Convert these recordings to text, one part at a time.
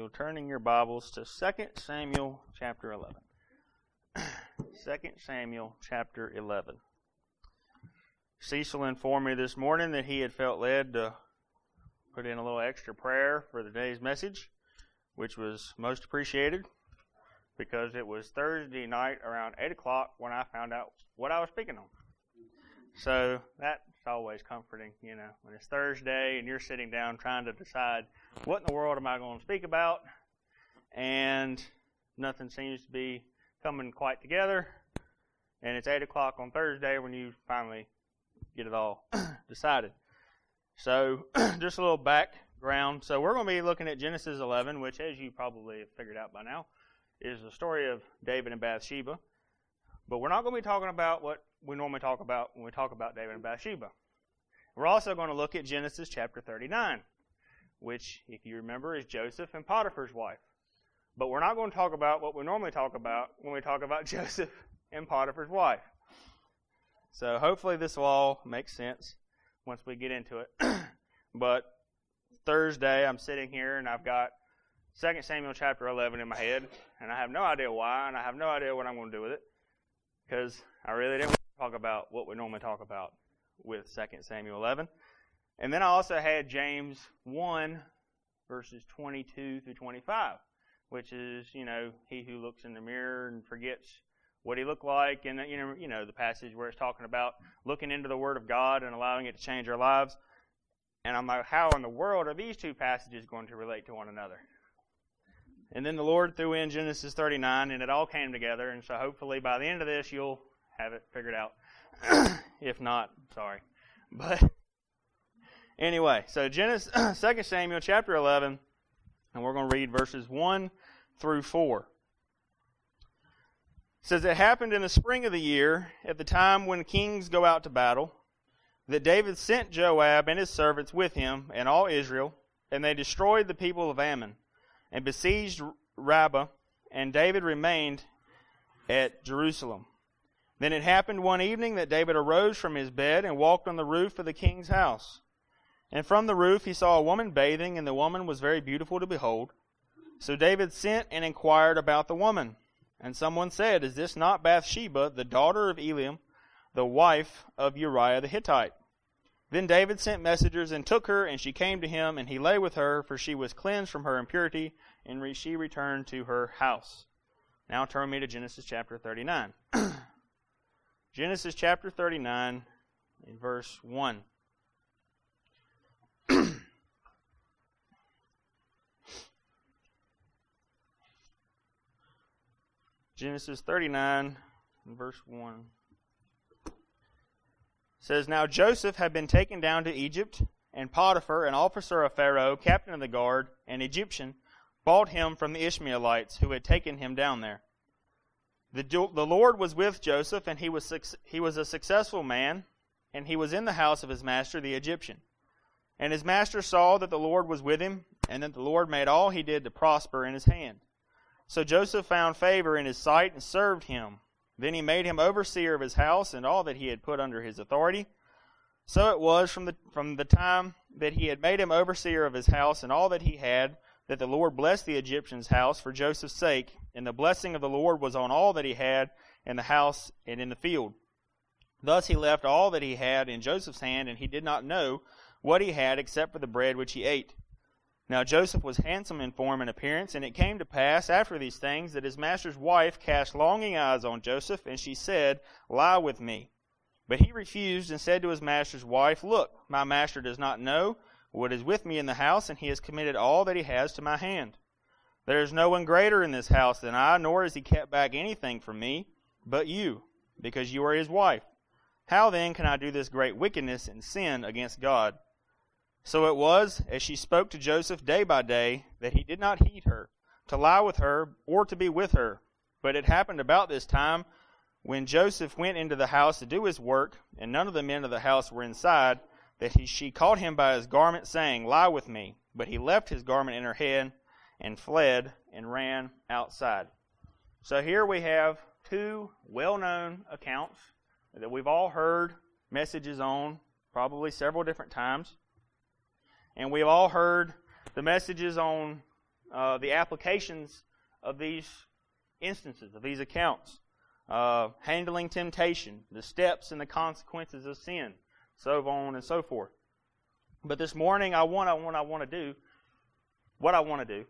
turning your Bibles to 2 Samuel chapter 11. 2 Samuel chapter 11. Cecil informed me this morning that he had felt led to put in a little extra prayer for the day's message, which was most appreciated because it was Thursday night around 8 o'clock when I found out what I was speaking on. So that's always comforting, when it's Thursday and you're sitting down trying to decide what in the world am I going to speak about, and nothing seems to be coming quite together, and it's 8 o'clock on Thursday when you finally get it all decided. So just a little background. So we're going to be looking at Genesis 11, which, as you probably have figured out by now, is the story of David and Bathsheba. But we're not going to be talking about what we normally talk about when we talk about David and Bathsheba. We're also going to look at Genesis chapter 39, which, if you remember, is Joseph and Potiphar's wife. But we're not going to talk about what we normally talk about when we talk about Joseph and Potiphar's wife. So hopefully this will all make sense once we get into it. But Thursday, I'm sitting here and I've got 2 Samuel chapter 11 in my head, and I have no idea why, and I have no idea what I'm going to do with it, because I really didn't want to talk about what we normally talk about with 2 Samuel 11. And then I also had James 1, verses 22 through 25, which is, he who looks in the mirror and forgets what he looked like, and, the passage where it's talking about looking into the Word of God and allowing it to change our lives. And I'm like, how in the world are these two passages going to relate to one another? And then the Lord threw in Genesis 39, and it all came together, and so hopefully by the end of this, you'll have it figured out. If not, sorry. But anyway, so 2 Samuel chapter 11, and we're going to read verses 1 through 4. It says, "It happened in the spring of the year, at the time when kings go out to battle, that David sent Joab and his servants with him and all Israel, and they destroyed the people of Ammon, and besieged Rabbah, and David remained at Jerusalem. Then it happened one evening that David arose from his bed and walked on the roof of the king's house. And from the roof he saw a woman bathing, and the woman was very beautiful to behold. So David sent and inquired about the woman. And someone said, 'Is this not Bathsheba, the daughter of Eliam, the wife of Uriah the Hittite?' Then David sent messengers and took her, and she came to him, and he lay with her, for she was cleansed from her impurity, and she returned to her house." Now turn me to Genesis chapter 39. Genesis chapter 39, in verse 1. Genesis 39, verse 1. Says, "Now Joseph had been taken down to Egypt, and Potiphar, an officer of Pharaoh, captain of the guard, an Egyptian, bought him from the Ishmaelites who had taken him down there. The Lord was with Joseph, and he was a successful man, and he was in the house of his master, the Egyptian. And his master saw that the Lord was with him, and that the Lord made all he did to prosper in his hand. So Joseph found favor in his sight and served him. Then he made him overseer of his house and all that he had put under his authority. So it was from the time that he had made him overseer of his house and all that he had, that the Lord blessed the Egyptian's house for Joseph's sake, and the blessing of the Lord was on all that he had in the house and in the field. Thus he left all that he had in Joseph's hand, and he did not know what he had except for the bread which he ate. Now Joseph was handsome in form and appearance, and it came to pass after these things that his master's wife cast longing eyes on Joseph, and she said, 'Lie with me.' But he refused and said to his master's wife, 'Look, my master does not know what is with me in the house, and he has committed all that he has to my hand. There is no one greater in this house than I, nor has he kept back anything from me, but you, because you are his wife. How then can I do this great wickedness and sin against God?' So it was, as she spoke to Joseph day by day, that he did not heed her, to lie with her, or to be with her. But it happened about this time, when Joseph went into the house to do his work, and none of the men of the house were inside, that she caught him by his garment, saying, 'Lie with me.' But he left his garment in her hand, and fled, and ran outside." So here we have two well-known accounts that we've all heard messages on, probably several different times. And we've all heard the messages on the applications of these instances, of these accounts. Handling temptation, the steps and the consequences of sin, so on and so forth. But this morning, what I want to do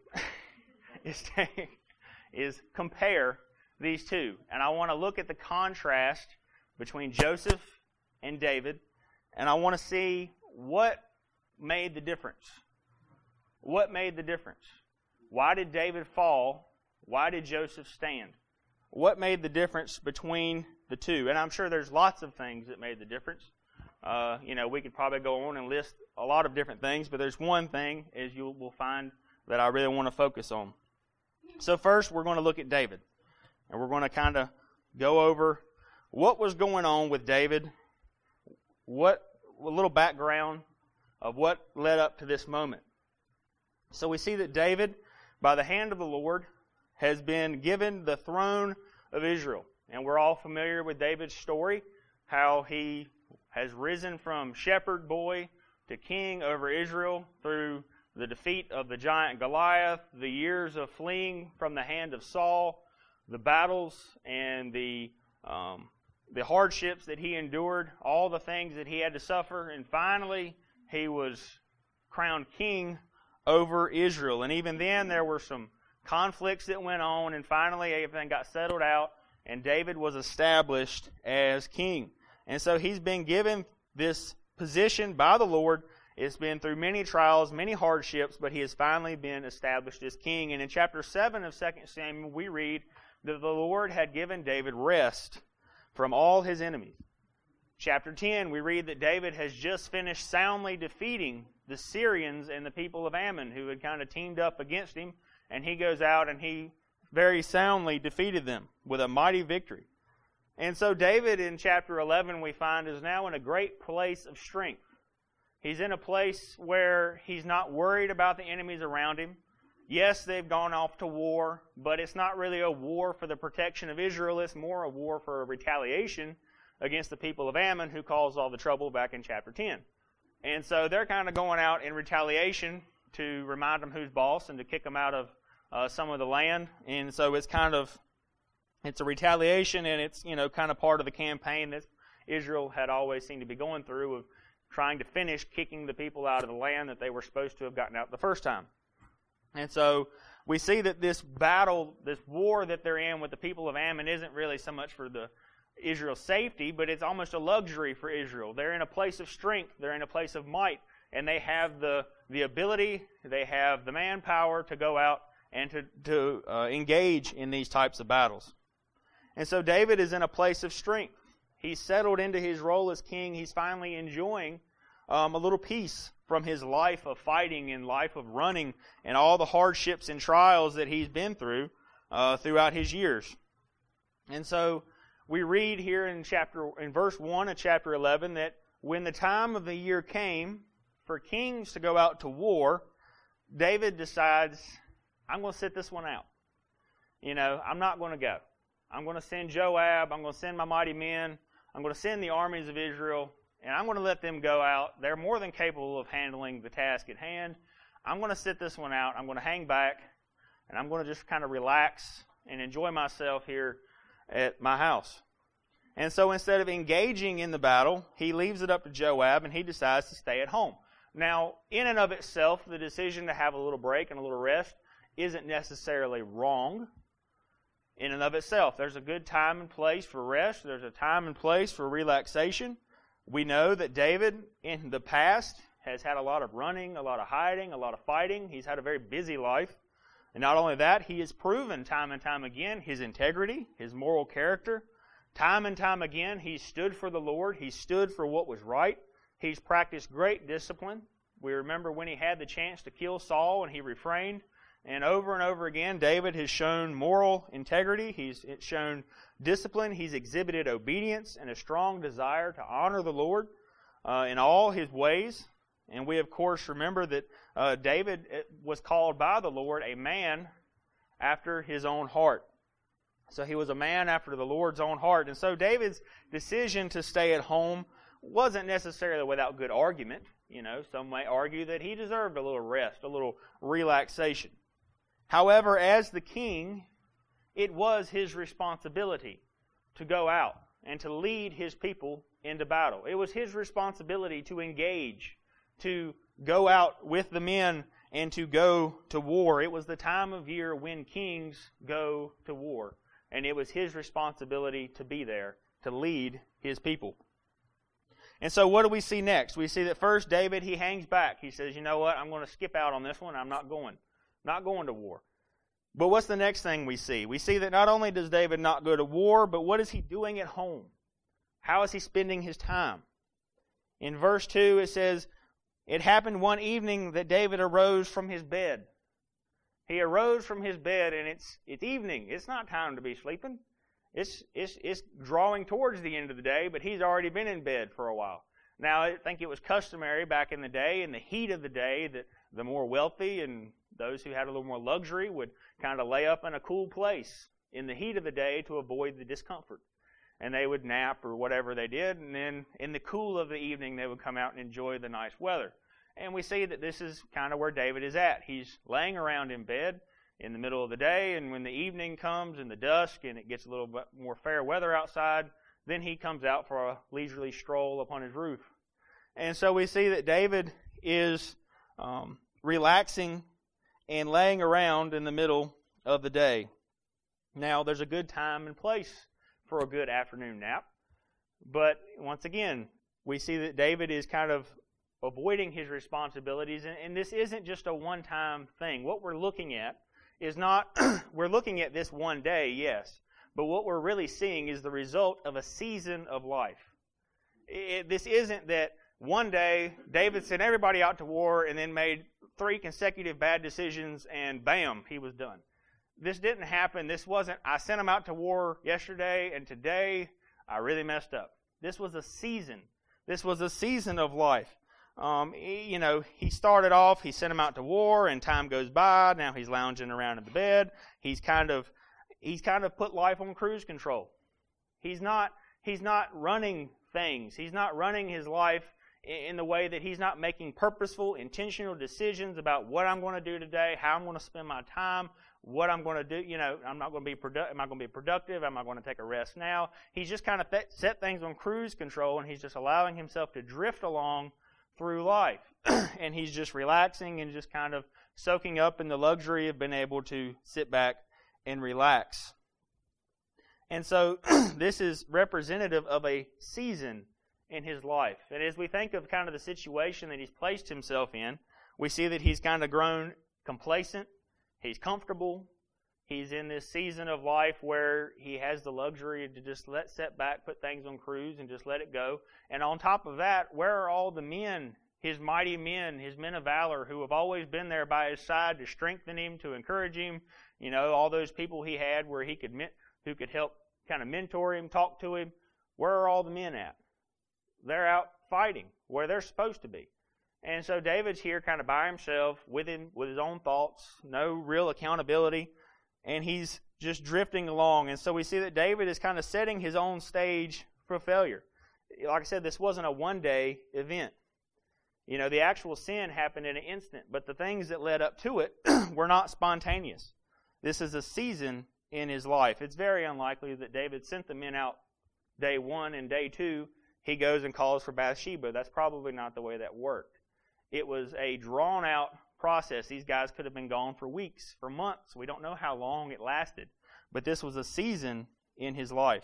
is compare these two. And I want to look at the contrast between Joseph and David, and I want to see what made the difference. What made the difference? Why did David fall? Why did Joseph stand? What made the difference between the two? And I'm sure there's lots of things that made the difference. We could probably go on and list a lot of different things, but there's one thing, as you will find, that I really want to focus on. So first, we're going to look at David. And we're going to kind of go over what was going on with David, a little background of what led up to this moment. So we see that David, by the hand of the Lord, has been given the throne of Israel. And we're all familiar with David's story, how he has risen from shepherd boy to king over Israel through the defeat of the giant Goliath, the years of fleeing from the hand of Saul, the battles and the hardships that he endured, all the things that he had to suffer, and finally he was crowned king over Israel. And even then there were some conflicts that went on, and finally everything got settled out, and David was established as king. And so he's been given this position by the Lord. It's been through many trials, many hardships, but he has finally been established as king. And in chapter 7 of 2 Samuel, we read that the Lord had given David rest from all his enemies. Chapter 10, we read that David has just finished soundly defeating the Syrians and the people of Ammon who had kind of teamed up against him. And he goes out and he very soundly defeated them with a mighty victory. And so David in chapter 11 we find is now in a great place of strength. He's in a place where he's not worried about the enemies around him. Yes, they've gone off to war, but it's not really a war for the protection of Israel. It's more a war for a retaliation against the people of Ammon who caused all the trouble back in chapter 10. And so they're kind of going out in retaliation to remind them who's boss and to kick them out of some of the land. And so it's a retaliation, and it's, kind of part of the campaign that Israel had always seemed to be going through of trying to finish kicking the people out of the land that they were supposed to have gotten out the first time. And so we see that this battle, this war that they're in with the people of Ammon isn't really so much for Israel's safety, but it's almost a luxury for Israel. They're in a place of strength. They're in a place of might. And they have the ability, they have the manpower to go out and to engage in these types of battles. And so David is in a place of strength. He's settled into his role as king. He's finally enjoying a little peace from his life of fighting and life of running and all the hardships and trials that he's been through throughout his years. And so we read here in verse 1 of chapter 11 that when the time of the year came for kings to go out to war, David decides, I'm going to sit this one out. I'm not going to go. I'm going to send Joab. I'm going to send my mighty men. I'm going to send the armies of Israel, and I'm going to let them go out. They're more than capable of handling the task at hand. I'm going to sit this one out. I'm going to hang back, and I'm going to just kind of relax and enjoy myself here at my house. And so instead of engaging in the battle, he leaves it up to Joab, and he decides to stay at home. Now, in and of itself, the decision to have a little break and a little rest isn't necessarily wrong. In and of itself, there's a good time and place for rest. There's a time and place for relaxation. We know that David, in the past, has had a lot of running, a lot of hiding, a lot of fighting. He's had a very busy life. And not only that, he has proven time and time again his integrity, his moral character. Time and time again, he stood for the Lord. He stood for what was right. He's practiced great discipline. We remember when he had the chance to kill Saul and he refrained. And over again, David has shown moral integrity. He's shown discipline. He's exhibited obedience and a strong desire to honor the Lord in all his ways. And we, of course, remember that David was called by the Lord a man after his own heart. So he was a man after the Lord's own heart. And so David's decision to stay at home wasn't necessarily without good argument. Some may argue that he deserved a little rest, a little relaxation. However, as the king, it was his responsibility to go out and to lead his people into battle. It was his responsibility to engage, to go out with the men and to go to war. It was the time of year when kings go to war. And it was his responsibility to be there, to lead his people. And so what do we see next? We see that first David, he hangs back. He says, you know what, I'm going to skip out on this one. I'm not going to war. But what's the next thing we see? We see that not only does David not go to war, but what is he doing at home? How is he spending his time? In verse 2 it says, it happened one evening that David arose from his bed. He arose from his bed, and it's evening. It's not time to be sleeping. It's drawing towards the end of the day, but he's already been in bed for a while. Now, I think it was customary back in the day, in the heat of the day, that the more wealthy and those who had a little more luxury would kind of lay up in a cool place in the heat of the day to avoid the discomfort. And they would nap or whatever they did, and then in the cool of the evening they would come out and enjoy the nice weather. And we see that this is kind of where David is at. He's laying around in bed in the middle of the day, and when the evening comes and the dusk and it gets a little bit more fair weather outside, then he comes out for a leisurely stroll upon his roof. And so we see that David is relaxing and laying around in the middle of the day. Now, there's a good time and place for a good afternoon nap. But once again, we see that David is kind of avoiding his responsibilities, and this isn't just a one-time thing. What we're looking at is not, we're looking at this one day, yes, but what we're really seeing is the result of a season of life. This isn't that one day David sent everybody out to war and then made 3 consecutive bad decisions and bam, he was done. This didn't happen. This wasn't, I sent him out to war yesterday and today I really messed up. This was a season. This was a season of life. He started off, he sent him out to war, and time goes by. Now he's lounging around in the bed. He's kind of put life on cruise control. He's not running things. He's not running his life in the way that he's not making purposeful, intentional decisions about what I'm going to do today, how I'm going to spend my time, what I'm going to do. I'm not going to be am I going to be productive? Am I going to take a rest now? He's just kind of set things on cruise control, and he's just allowing himself to drift along through life. And he's just relaxing and just kind of soaking up in the luxury of being able to sit back and relax. And so this is representative of a season in his life. And as we think of kind of the situation that he's placed himself in, we see that he's kind of grown complacent. He's comfortable. He's in this season of life where he has the luxury to just sit back, put things on cruise, and just let it go. And on top of that, where are all the men, his mighty men, his men of valor, who have always been there by his side to strengthen him, to encourage him? All those people he had where who could help kind of mentor him, talk to him. Where are all the men at? They're out fighting where they're supposed to be. And so David's here kind of by himself with his own thoughts, no real accountability, and he's just drifting along. And so we see that David is kind of setting his own stage for failure. Like I said, this wasn't a one-day event. The actual sin happened in an instant, but the things that led up to it were not spontaneous. This is a season in his life. It's very unlikely that David sent the men out day 1 and day 2. He goes and calls for Bathsheba. That's probably not the way that worked. It was a drawn-out process. These guys could have been gone for weeks, for months. We don't know how long it lasted. But this was a season in his life.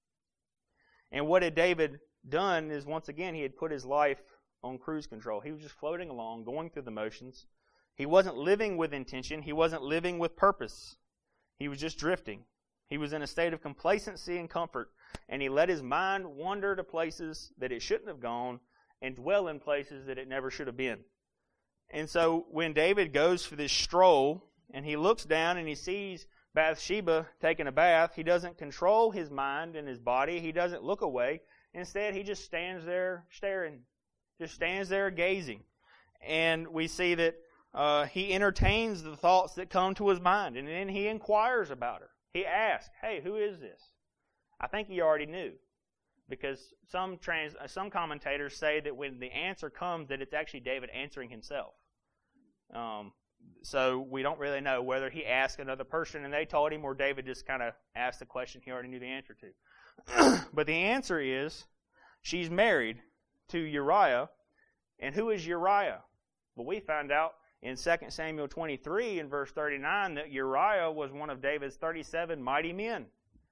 And what had David done is, once again, he had put his life on cruise control. He was just floating along, going through the motions. He wasn't living with intention. He wasn't living with purpose. He was just drifting. He was in a state of complacency and comfort, and he let his mind wander to places that it shouldn't have gone and dwell in places that it never should have been. And so when David goes for this stroll and he looks down and he sees Bathsheba taking a bath, he doesn't control his mind and his body. He doesn't look away. Instead, he just stands there staring, just stands there gazing. And we see that he entertains the thoughts that come to his mind, and then he inquires about her. He asks, hey, who is this? I think he already knew, because some commentators say that when the answer comes, that it's actually David answering himself. So we don't really know whether he asked another person and they told him, or David just kind of asked the question he already knew the answer to. But the answer is, she's married to Uriah. And who is Uriah? Well, we find out in 2 Samuel 23 and verse 39 that Uriah was one of David's 37 mighty men.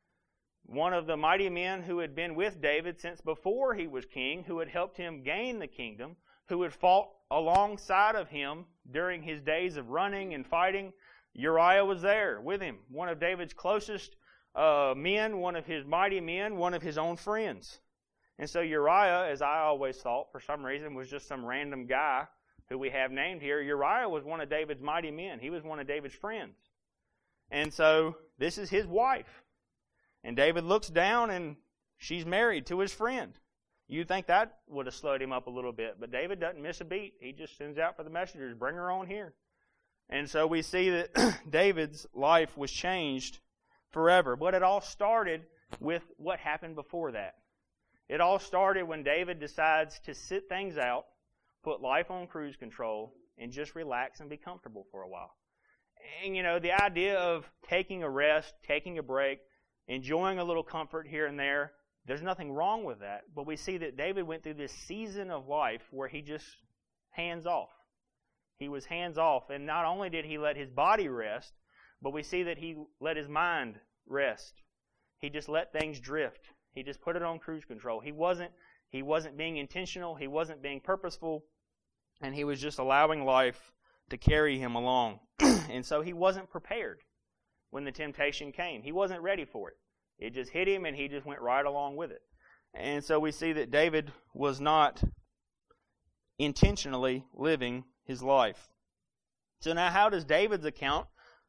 One of the mighty men who had been with David since before he was king, who had helped him gain the kingdom, who had fought alongside of him during his days of running and fighting. Uriah was there with him, one of David's closest men, one of his mighty men, one of his own friends. And so Uriah, as I always thought, for some reason, was just some random guy who we have named here. Uriah was one of David's mighty men. He was one of David's friends. And so this is his wife. And David looks down and she's married to his friend. You'd think that would have slowed him up a little bit, but David doesn't miss a beat. He just sends out for the messengers, bring her on here. And so we see that David's life was changed forever. But it all started with what happened before that. It all started when David decides to sit things out, put life on cruise control, and just relax and be comfortable for a while. And, the idea of taking a rest, taking a break, enjoying a little comfort here and there, there's nothing wrong with that. But we see that David went through this season of life where he just hands off. He was hands off. And not only did he let his body rest, but we see that he let his mind rest. He just let things drift. He just put it on cruise control. He wasn't being intentional. He wasn't being purposeful. And he was just allowing life to carry him along. And so he wasn't prepared when the temptation came. He wasn't ready for it. It just hit him and he just went right along with it. And so we see that David was not intentionally living his life. So now how does David's account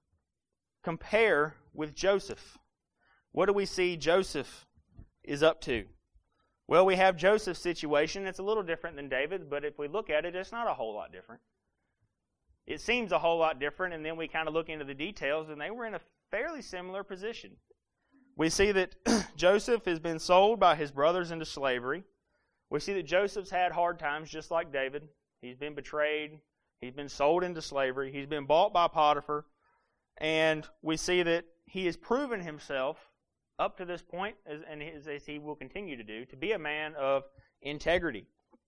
compare with Joseph? What do we see Joseph is up to? Well, we have Joseph's situation. It's a little different than David's, but if we look at it, it's not a whole lot different. It seems a whole lot different, and then we kind of look into the details, and they were in a fairly similar position. We see that Joseph has been sold by his brothers into slavery. We see that Joseph's had hard times just like David. He's been betrayed. He's been sold into slavery. He's been bought by Potiphar. And we see that he has proven himself up to this point, as he will continue to do, to be a man of integrity.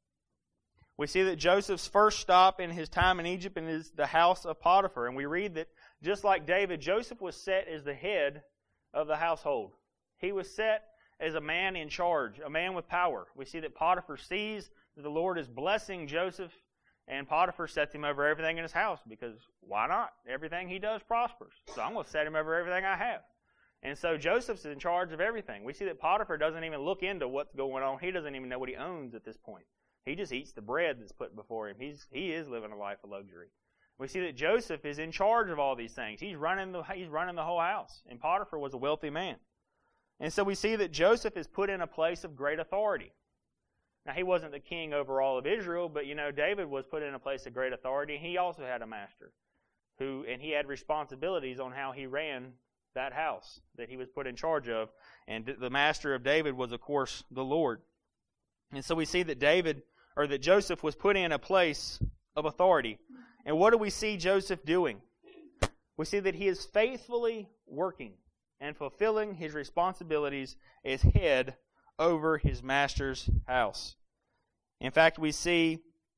We see that Joseph's first stop in his time in Egypt is the house of Potiphar. And we read that just like David, Joseph was set as the head of the household. He was set as a man in charge, a man with power. We see that Potiphar sees that the Lord is blessing Joseph, and Potiphar sets him over everything in his house, because why not? Everything he does prospers. So I'm going to set him over everything I have. And so Joseph's in charge of everything. We see that Potiphar doesn't even look into what's going on. He doesn't even know what he owns at this point. He just eats the bread that's put before him. He is living a life of luxury. We see that Joseph is in charge of all these things. He's running the whole house. And Potiphar was a wealthy man. And so we see that Joseph is put in a place of great authority. Now, he wasn't the king over all of Israel, but David was put in a place of great authority. He also had a master and he had responsibilities on how he ran that house that he was put in charge of. And the master of David was, of course, the Lord. And so we see that Joseph was put in a place of authority. And what do we see Joseph doing? We see that he is faithfully working and fulfilling his responsibilities as head over his master's house. In fact, we see,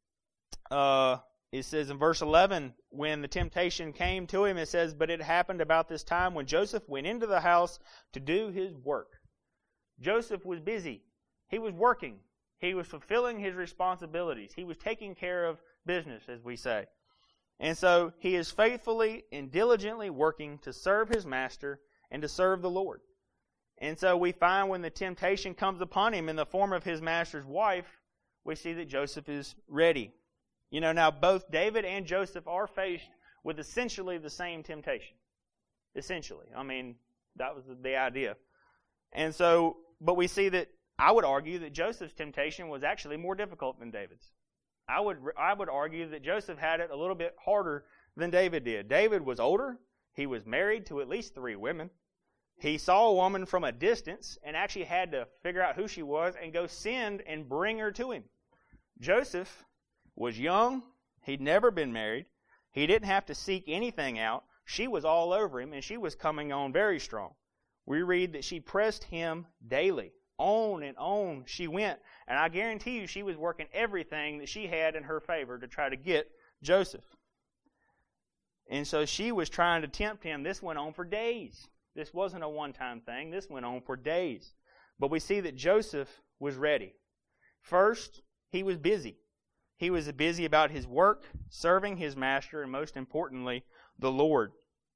it says in verse 11, when the temptation came to him, it says, "But it happened about this time when Joseph went into the house to do his work." Joseph was busy. He was working. He was fulfilling his responsibilities. He was taking care of business, as we say. And so he is faithfully and diligently working to serve his master and to serve the Lord. And so we find when the temptation comes upon him in the form of his master's wife, we see that Joseph is ready. Now both David and Joseph are faced with essentially the same temptation. Essentially. That was the idea. And so, but we see that I would argue that Joseph's temptation was actually more difficult than David's. I would argue that Joseph had it a little bit harder than David did. David was older. He was married to at least 3 women. He saw a woman from a distance and actually had to figure out who she was and go send and bring her to him. Joseph was young. He'd never been married. He didn't have to seek anything out. She was all over him, and she was coming on very strong. We read that she pressed him daily. On and on she went. And I guarantee you she was working everything that she had in her favor to try to get Joseph. And so she was trying to tempt him. This went on for days. This wasn't a one-time thing. This went on for days. But we see that Joseph was ready. First, he was busy. He was busy about his work, serving his master, and most importantly, the Lord.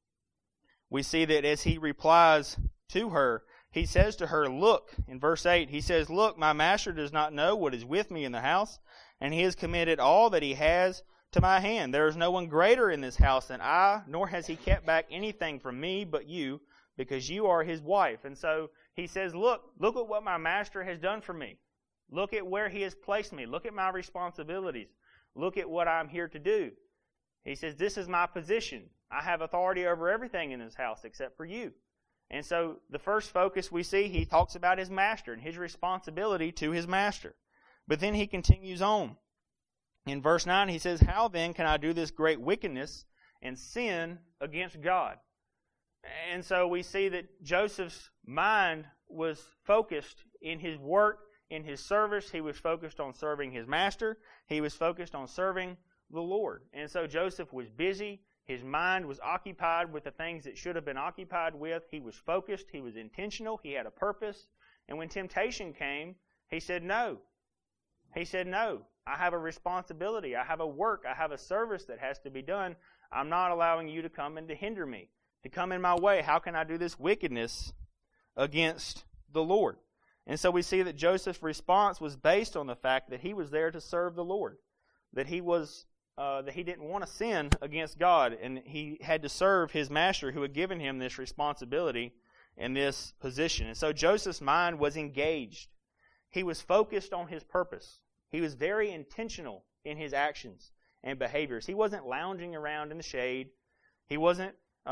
We see that as he replies to her, he says to her, look, in verse 8, he says, look, my master does not know what is with me in the house, and he has committed all that he has to my hand. There is no one greater in this house than I, nor has he kept back anything from me but you, because you are his wife. And so he says, look at what my master has done for me. Look at where he has placed me. Look at my responsibilities. Look at what I'm here to do. He says, this is my position. I have authority over everything in this house except for you. And so the first focus we see, he talks about his master and his responsibility to his master. But then he continues on. In verse 9, he says, how then can I do this great wickedness and sin against God? And so we see that Joseph's mind was focused in his work, in his service. He was focused on serving his master. He was focused on serving the Lord. And so Joseph was busy. His mind was occupied with the things it should have been occupied with. He was focused. He was intentional. He had a purpose. And when temptation came, he said no. He said no. I have a responsibility. I have a work. I have a service that has to be done. I'm not allowing you to come and to hinder me, to come in my way. How can I do this wickedness against the Lord? And so we see that Joseph's response was based on the fact that he was there to serve the Lord, that he didn't want to sin against God, and he had to serve his master who had given him this responsibility and this position. And so Joseph's mind was engaged. He was focused on his purpose. He was very intentional in his actions and behaviors. He wasn't lounging around in the shade. He wasn't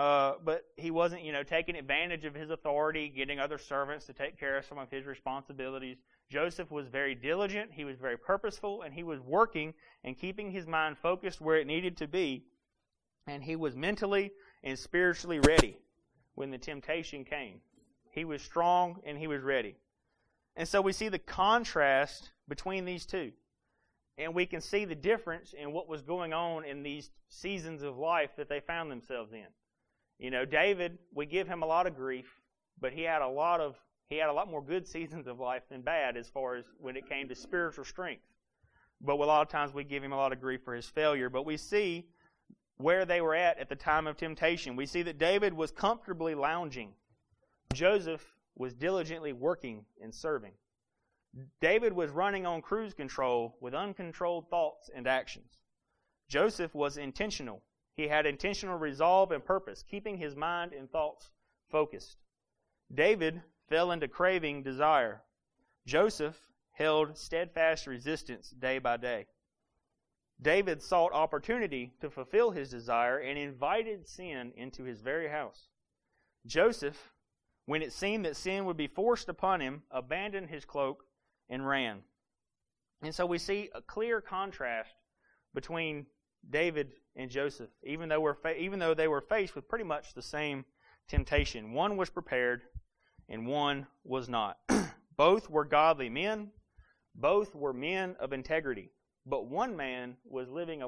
taking advantage of his authority, getting other servants to take care of some of his responsibilities. Joseph was very diligent, he was very purposeful, and he was working and keeping his mind focused where it needed to be. And he was mentally and spiritually ready when the temptation came. He was strong and he was ready. And so we see the contrast between these two. And we can see the difference in what was going on in these seasons of life that they found themselves in. You know, David, we give him a lot of grief, but he had a lot more good seasons of life than bad as far as when it came to spiritual strength. But a lot of times we give him a lot of grief for his failure. But we see where they were at the time of temptation. We see that David was comfortably lounging. Joseph was diligently working and serving. David was running on cruise control with uncontrolled thoughts and actions. Joseph was intentional. He had intentional resolve and purpose, keeping his mind and thoughts focused. David fell into craving desire. Joseph held steadfast resistance day by day. David sought opportunity to fulfill his desire and invited sin into his very house. Joseph, when it seemed that sin would be forced upon him, abandoned his cloak and ran. And so we see a clear contrast between David and Joseph, even though they were faced with pretty much the same temptation. One was prepared and one was not. Both were godly men. Both were men of integrity. But one man was living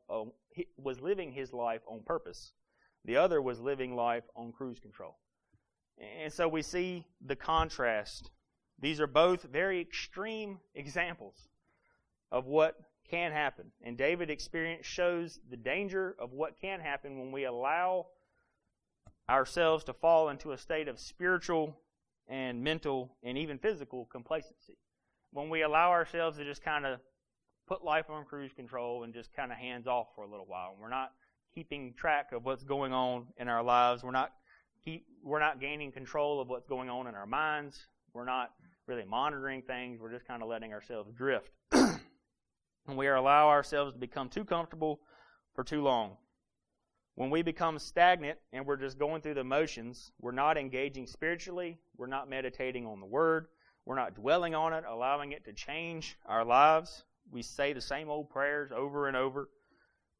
his life on purpose. The other was living life on cruise control. And so we see the contrast. These are both very extreme examples of what can happen. And David's experience shows the danger of what can happen when we allow ourselves to fall into a state of spiritual and mental and even physical complacency. When we allow ourselves to just kind of put life on cruise control and just kind of hands off for a little while. We're not keeping track of what's going on in our lives. We're not gaining control of what's going on in our minds. We're not really monitoring things. We're just kind of letting ourselves drift. And we allow ourselves to become too comfortable for too long. When we become stagnant and we're just going through the motions, we're not engaging spiritually. We're not meditating on the Word. We're not dwelling on it, allowing it to change our lives. We say the same old prayers over and over,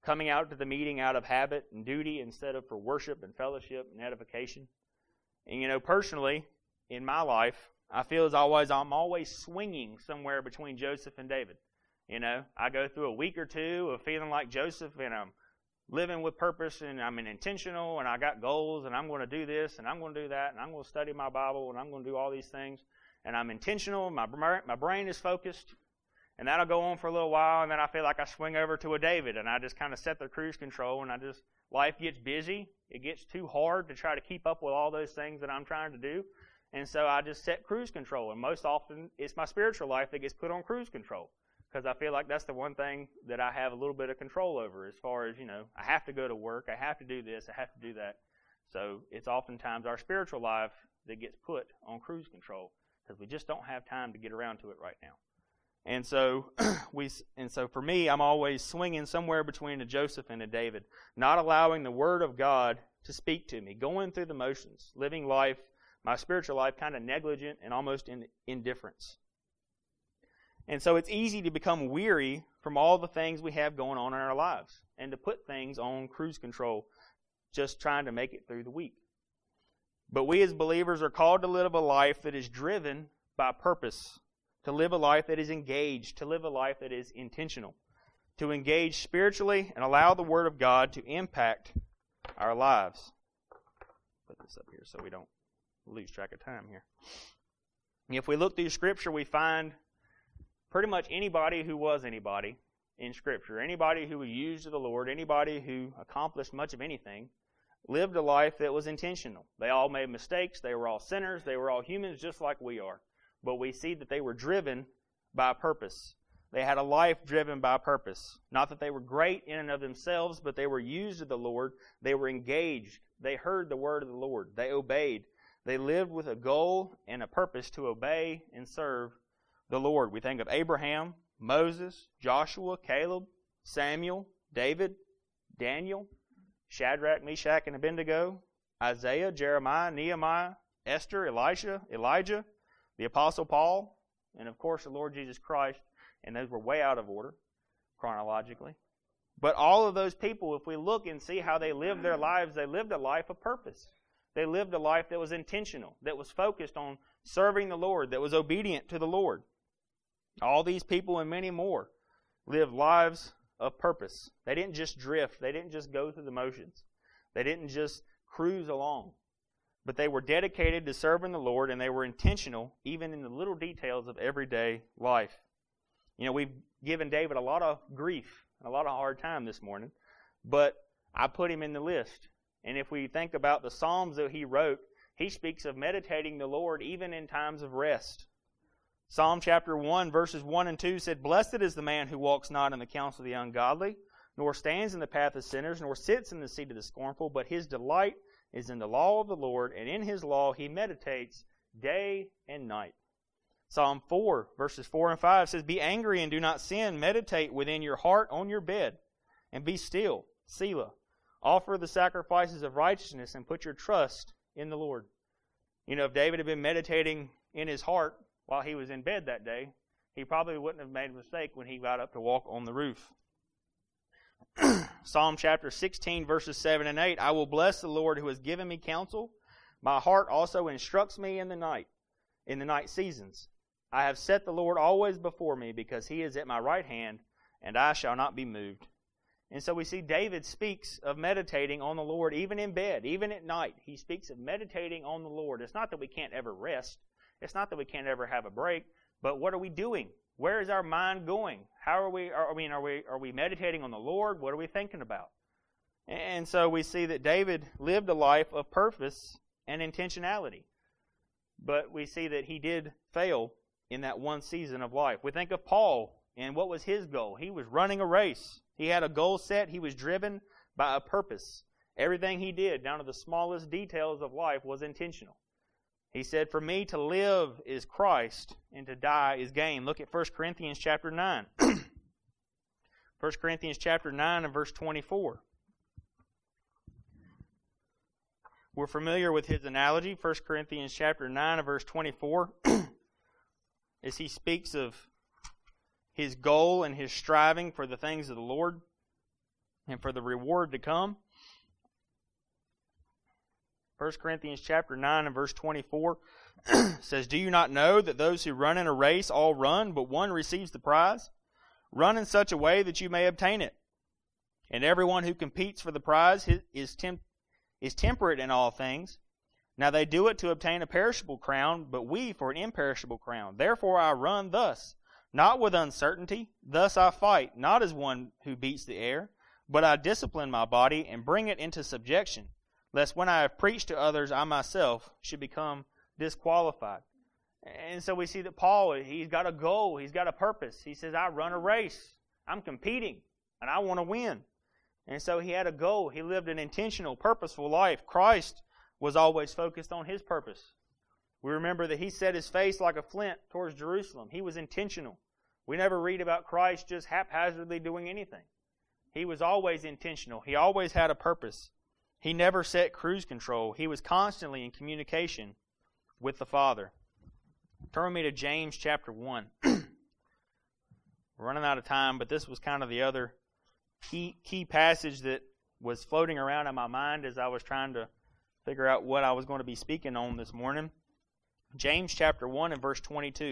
coming out to the meeting out of habit and duty instead of for worship and fellowship and edification. And personally, in my life, I feel as always I'm always swinging somewhere between Joseph and David. I go through a week or two of feeling like Joseph, and I'm living with purpose, and I'm intentional, and I got goals, and I'm going to do this, and I'm going to do that, and I'm going to study my Bible, and I'm going to do all these things. And I'm intentional, my brain is focused, and that'll go on for a little while, and then I feel like I swing over to a David, and I just kind of set the cruise control, and life gets busy. It gets too hard to try to keep up with all those things that I'm trying to do. And so I just set cruise control. And most often, it's my spiritual life that gets put on cruise control, because I feel like that's the one thing that I have a little bit of control over as far as, I have to go to work, I have to do this, I have to do that. So it's oftentimes our spiritual life that gets put on cruise control, because we just don't have time to get around to it right now. And so for me, I'm always swinging somewhere between a Joseph and a David, not allowing the Word of God to speak to me, going through the motions, living life, my spiritual life, kind of negligent and almost in indifference. And so it's easy to become weary from all the things we have going on in our lives and to put things on cruise control, just trying to make it through the week. But we as believers are called to live a life that is driven by purpose, to live a life that is engaged, to live a life that is intentional, to engage spiritually and allow the Word of God to impact our lives. Put this up here so we don't lose track of time here. If we look through Scripture, we find pretty much anybody who was anybody in Scripture, anybody who was used of the Lord, anybody who accomplished much of anything, lived a life that was intentional. They all made mistakes. They were all sinners. They were all humans just like we are. But we see that they were driven by purpose. They had a life driven by purpose. Not that they were great in and of themselves, but they were used of the Lord. They were engaged. They heard the word of the Lord. They obeyed. They lived with a goal and a purpose to obey and serve the Lord. We think of Abraham, Moses, Joshua, Caleb, Samuel, David, Daniel, Shadrach, Meshach, and Abednego, Isaiah, Jeremiah, Nehemiah, Esther, Elisha, Elijah, the Apostle Paul, and of course the Lord Jesus Christ. And those were way out of order chronologically. But all of those people, if we look and see how they lived their lives, they lived a life of purpose. They lived a life that was intentional, that was focused on serving the Lord, that was obedient to the Lord. All these people and many more lived lives of purpose. They didn't just drift. They didn't just go through the motions. They didn't just cruise along. But they were dedicated to serving the Lord, and they were intentional even in the little details of everyday life. We've given David a lot of grief, a lot of hard time this morning, but I put him in the list. And if we think about the Psalms that he wrote, he speaks of meditating the Lord even in times of rest. Psalm chapter 1, verses 1 and 2 said, "Blessed is the man who walks not in the counsel of the ungodly, nor stands in the path of sinners, nor sits in the seat of the scornful, but his delight is in the law of the Lord, and in his law he meditates day and night." Psalm 4, verses 4 and 5 says, "Be angry and do not sin. Meditate within your heart on your bed, and be still, Selah. Offer the sacrifices of righteousness and put your trust in the Lord." If David had been meditating in his heart while he was in bed that day, he probably wouldn't have made a mistake when he got up to walk on the roof. Psalm chapter 16, verses 7 and 8, "I will bless the Lord who has given me counsel. My heart also instructs me in the night seasons. I have set the Lord always before me, because he is at my right hand, and I shall not be moved." And so we see David speaks of meditating on the Lord even in bed, even at night. He speaks of meditating on the Lord. It's not that we can't ever rest. It's not that we can't ever have a break. But what are we doing? Where is our mind going? How are we meditating on the Lord? What are we thinking about? And so we see that David lived a life of purpose and intentionality. But we see that he did fail in that one season of life. We think of Paul, and what was his goal? He was running a race. He had a goal set. He was driven by a purpose. Everything he did, down to the smallest details of life, was intentional. He said, "For me to live is Christ, and to die is gain." Look at 1 Corinthians chapter 9. 1 Corinthians chapter 9 and verse 24. We're familiar with his analogy, 1 Corinthians chapter 9 and verse 24, as he speaks of his goal and his striving for the things of the Lord. and for the reward to come. 1 Corinthians chapter 9 and verse 24 says, "Do you not know that those who run in a race all run, but one receives the prize? Run in such a way that you may obtain it. And everyone who competes for the prize is temperate in all things. Now they do it to obtain a perishable crown, but we for an imperishable crown. Therefore I run thus, not with uncertainty. Thus I fight, not as one who beats the air, but I discipline my body and bring it into subjection, lest when I have preached to others, I myself should become disqualified." And so we see that Paul, he's got a goal, he's got a purpose. He says, I run a race, I'm competing, and I want to win. And so he had a goal. He lived an intentional, purposeful life. Christ was always focused on his purpose. We remember that he set his face like a flint towards Jerusalem. He was intentional. We never read about Christ just haphazardly doing anything. He was always intentional. He always had a purpose. He never set cruise control. He was constantly in communication with the Father. Turn with me to James chapter 1. We're running out of time, but this was kind of the other key passage that was floating around in my mind as I was trying to figure out what I was going to be speaking on this morning. James chapter 1 and verse 22.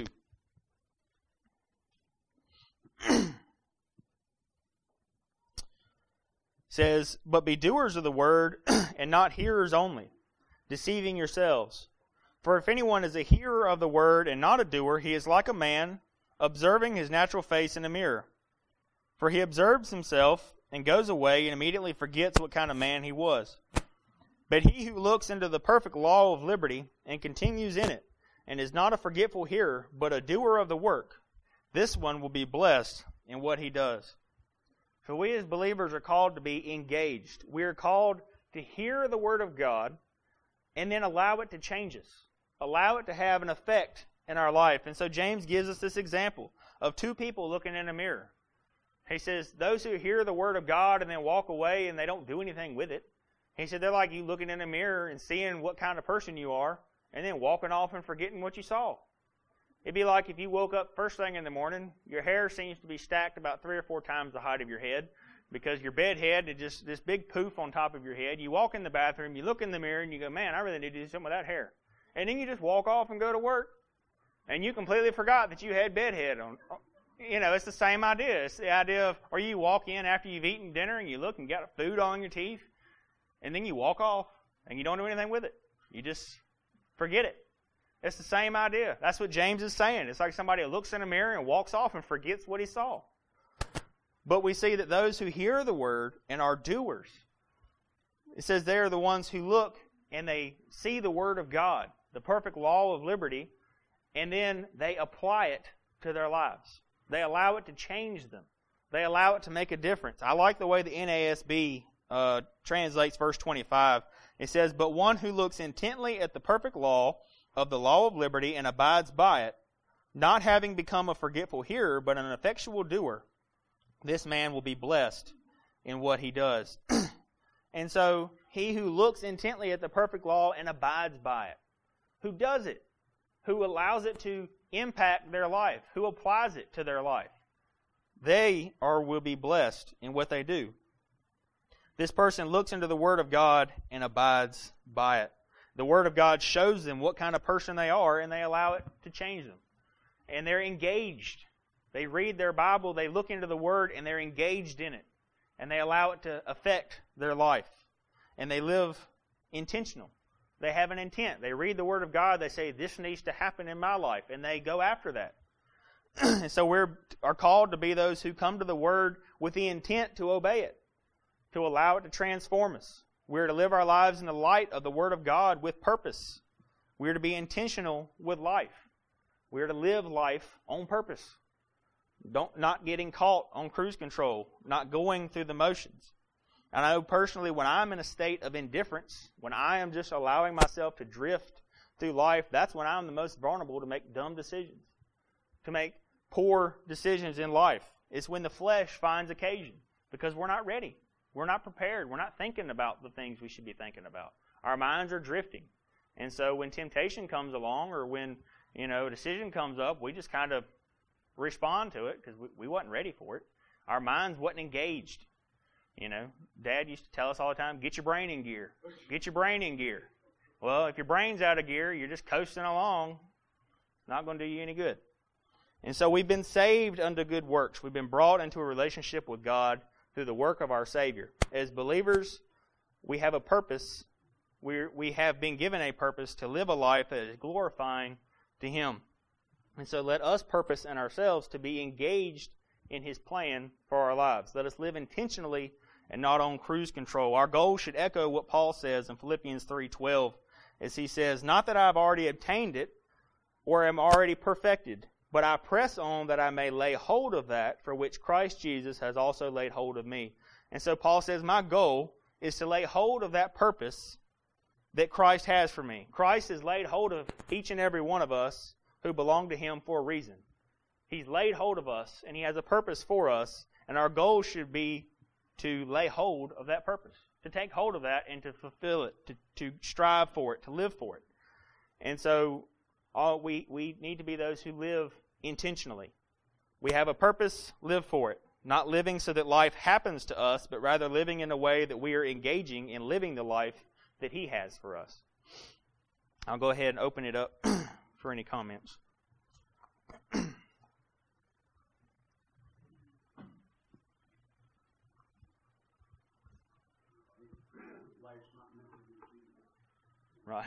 Says, "But be doers of the word, and not hearers only, deceiving yourselves. For if anyone is a hearer of the word and not a doer, he is like a man observing his natural face in a mirror. For he observes himself and goes away and immediately forgets what kind of man he was. But he who looks into the perfect law of liberty and continues in it, and is not a forgetful hearer, but a doer of the work, this one will be blessed in what he does." So we as believers are called to be engaged. We are called to hear the Word of God and then allow it to change us. Allow it to have an effect in our life. And so James gives us this example of two people looking in a mirror. He says, those who hear the Word of God and then walk away and they don't do anything with it. He said, they're like you looking in a mirror and seeing what kind of person you are and then walking off and forgetting what you saw. It'd be like if you woke up first thing in the morning, your hair seems to be stacked about 3 or 4 times the height of your head because your bed head is just this big poof on top of your head. You walk in the bathroom, you look in the mirror, and you go, man, I really need to do something with that hair. And then you just walk off and go to work. And you completely forgot that you had bed head on. You know, it's the same idea. It's the idea of, or you walk in after you've eaten dinner and you look and got food on your teeth, and then you walk off and you don't do anything with it. You just forget it. It's the same idea. That's what James is saying. It's like somebody who looks in a mirror and walks off and forgets what he saw. But we see that those who hear the word and are doers, it says they are the ones who look and they see the word of God, the perfect law of liberty, and then they apply it to their lives. They allow it to change them. They allow it to make a difference. I like the way the NASB translates verse 25. It says, "But one who looks intently at the perfect law of the law of liberty and abides by it, not having become a forgetful hearer, but an effectual doer, this man will be blessed in what he does." And so, he who looks intently at the perfect law and abides by it, who does it, who allows it to impact their life, who applies it to their life, they will be blessed in what they do. This person looks into the Word of God and abides by it. The Word of God shows them what kind of person they are, and they allow it to change them. And they're engaged. They read their Bible, they look into the Word, and they're engaged in it. And they allow it to affect their life. And they live intentional. They have an intent. They read the Word of God, they say, this needs to happen in my life, and they go after that. And so we are called to be those who come to the Word with the intent to obey it, to allow it to transform us. We're to live our lives in the light of the Word of God with purpose. We're to be intentional with life. We're to live life on purpose. Not getting caught on cruise control, not going through the motions. And I know personally when I'm in a state of indifference, when I am just allowing myself to drift through life, that's when I'm the most vulnerable to make dumb decisions, to make poor decisions in life. It's when the flesh finds occasion because we're not ready. We're not prepared. We're not thinking about the things we should be thinking about. Our minds are drifting. And so when temptation comes along or when, a decision comes up, we just kind of respond to it because we wasn't ready for it. Our minds wasn't engaged. You know, Dad used to tell us all the time, get your brain in gear. Get your brain in gear. Well, if your brain's out of gear, you're just coasting along. Not going to do you any good. And so we've been saved unto good works. We've been brought into a relationship with God through the work of our Savior. As believers, we have a purpose. We have been given a purpose to live a life that is glorifying to Him. And so let us purpose in ourselves to be engaged in His plan for our lives. Let us live intentionally and not on cruise control. Our goal should echo what Paul says in Philippians 3:12, as he says, "Not that I have already obtained it or am already perfected, but I press on that I may lay hold of that for which Christ Jesus has also laid hold of me." And so Paul says, my goal is to lay hold of that purpose that Christ has for me. Christ has laid hold of each and every one of us who belong to Him for a reason. He's laid hold of us, and He has a purpose for us, and our goal should be to lay hold of that purpose, to take hold of that and to fulfill it, to strive for it, to live for it. And so we need to be those who live intentionally. We have a purpose, live for it. Not living so that life happens to us, but rather living in a way that we are engaging in living the life that He has for us. I'll go ahead and open it up for any comments. Right.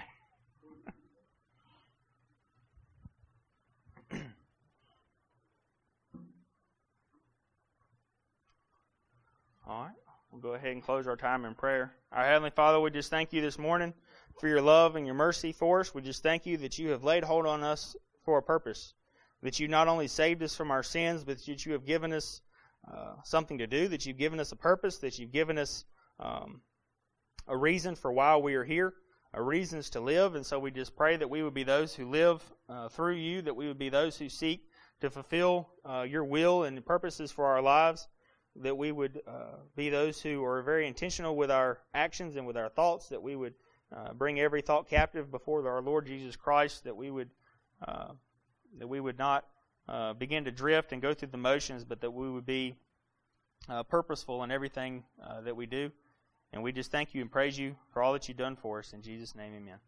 All right. We'll go ahead and close our time in prayer. Our Heavenly Father, we just thank You this morning for Your love and Your mercy for us. We just thank You that You have laid hold on us for a purpose. That You not only saved us from our sins, but that You have given us something to do, that You've given us a purpose, that You've given us a reason for why we are here, a reasons to live. And so we just pray that we would be those who live through You, that we would be those who seek to fulfill Your will and purposes for our lives, that we would be those who are very intentional with our actions and with our thoughts, that we would bring every thought captive before our Lord Jesus Christ, that we would not begin to drift and go through the motions, but that we would be purposeful in everything that we do. And we just thank You and praise You for all that You've done for us. In Jesus' name, amen.